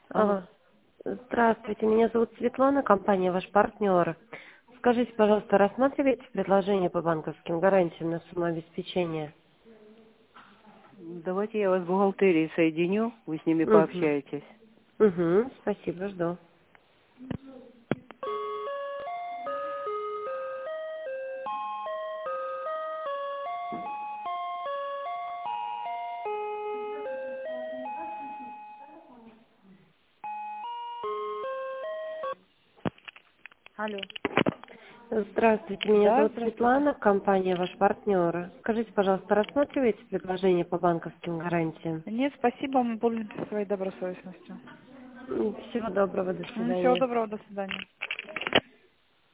Алло. Алло. Здравствуйте, меня зовут Светлана, компания «Ваш партнер». Скажите, пожалуйста, рассматриваете предложение по банковским гарантиям на сумму обеспечения? Давайте я вас с бухгалтерией соединю, вы с ними Угу. пообщаетесь. Угу, спасибо, жду. Алло. Здравствуйте, меня Да, зовут здравствуйте. Светлана, компания «Ваш партнер». Скажите, пожалуйста, рассматриваете предложение по банковским гарантиям? Нет, спасибо, мы пользуемся своей добросовестностью. Всего доброго, до Всего свидания. доброго, до свидания.